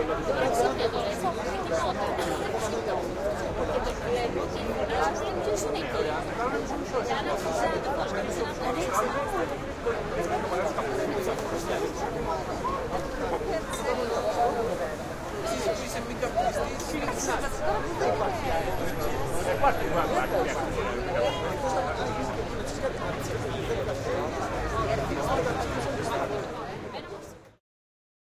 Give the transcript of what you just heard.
Τώρα ξύπνια τώρα, έτσι, κοινότητα. Και το βλέπω και φωνάζουν ποιος είναι εκεί. Για να φυσάνε πώς και να ανοίξει.